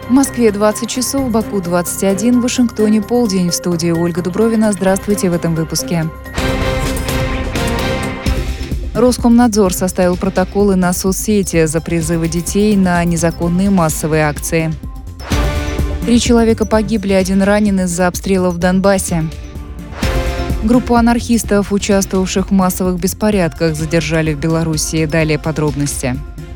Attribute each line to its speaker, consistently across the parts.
Speaker 1: В Москве 20 часов, в Баку 21, в Вашингтоне полдень. В студии Ольга Дубровина. Здравствуйте в этом выпуске. Роскомнадзор составил протоколы на соцсети за призывы детей на незаконные массовые акции. 3 человека погибли, 1 ранен из-за обстрелов в Донбассе. Группу анархистов, участвовавших в массовых беспорядках, задержали в Белоруссии. Далее подробности.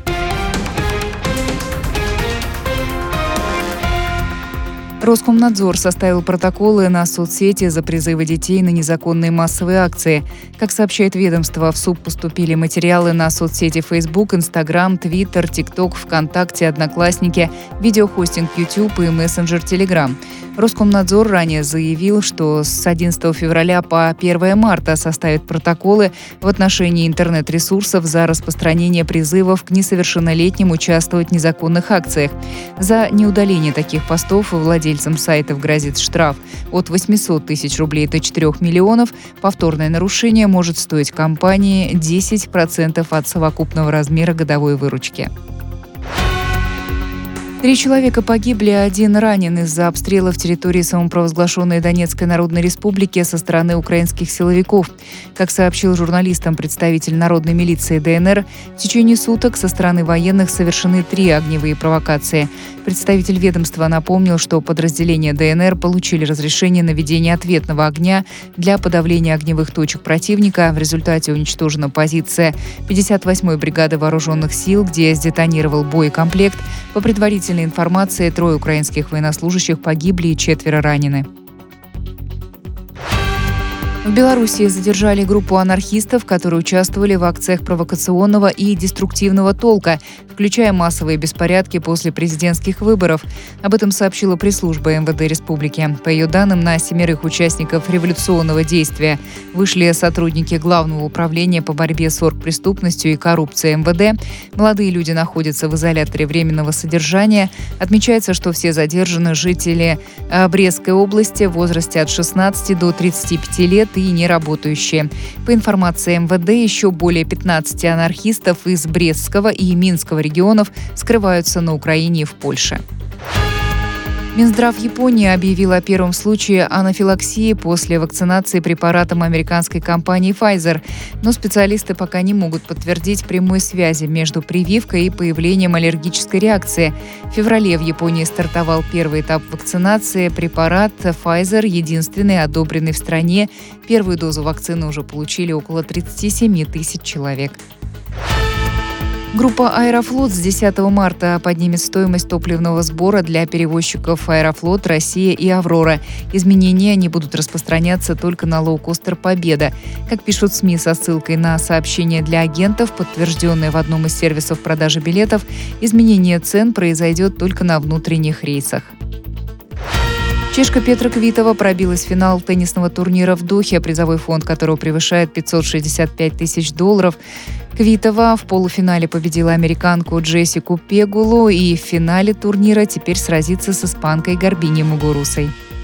Speaker 1: Роскомнадзор составил протоколы на соцсети за призывы детей на незаконные массовые акции. Как сообщает ведомство, в суд поступили материалы на соцсети Facebook, Instagram, Twitter, TikTok, ВКонтакте, Одноклассники, видеохостинг YouTube и мессенджер Telegram. Роскомнадзор ранее заявил, что с 11 февраля по 1 марта составит протоколы в отношении интернет-ресурсов за распространение призывов к несовершеннолетним участвовать в незаконных акциях. За неудаление таких постов владельцам сайтов грозит штраф от 800 тысяч рублей до 4 миллионов. Повторное нарушение может стоить компании 10% от совокупного размера годовой выручки. 3 человека погибли, 1 ранен из-за обстрелов территории самопровозглашенной Донецкой Народной Республики со стороны украинских силовиков. Как сообщил журналистам представитель народной милиции ДНР, в течение суток со стороны военных совершены 3 огневые провокации. Представитель ведомства напомнил, что подразделения ДНР получили разрешение на ведение ответного огня для подавления огневых точек противника. В результате уничтожена позиция 58-й бригады вооруженных сил, где сдетонировал боекомплект. По предварительной информации, 3 украинских военнослужащих погибли и 4 ранены. В Белоруссии задержали группу анархистов, которые участвовали в акциях провокационного и деструктивного толка, включая массовые беспорядки после президентских выборов. Об этом сообщила пресс-служба МВД Республики. По ее данным, на 7 участников революционного действия вышли сотрудники Главного управления по борьбе с оргпреступностью и коррупцией МВД. Молодые люди находятся в изоляторе временного содержания. Отмечается, что все задержаны жители Брестской области в возрасте от 16 до 35 лет и неработающие. По информации МВД, еще более 15 анархистов из Брестского и Минского регионов скрываются на Украине и в Польше. Минздрав Японии объявил о первом случае анафилаксии после вакцинации препаратом американской компании Pfizer, но специалисты пока не могут подтвердить прямой связи между прививкой и появлением аллергической реакции. В феврале в Японии стартовал первый этап вакцинации. Препарат Pfizer единственный, одобренный в стране. Первую дозу вакцины уже получили около 37 тысяч человек. Группа «Аэрофлот» с 10 марта поднимет стоимость топливного сбора для перевозчиков «Аэрофлот», «Россия» и «Аврора». Изменения не будут распространяться только на лоукостер «Победа». Как пишут СМИ со ссылкой на сообщение для агентов, подтвержденное в одном из сервисов продажи билетов, изменение цен произойдет только на внутренних рейсах. Чешка Петра Квитова пробилась в финал теннисного турнира в Дохе, призовой фонд которого превышает $565 тысяч. Квитова в полуфинале победила американку Джессику Пегулу и в финале турнира теперь сразится с испанкой Гарбиньей Мугурусой.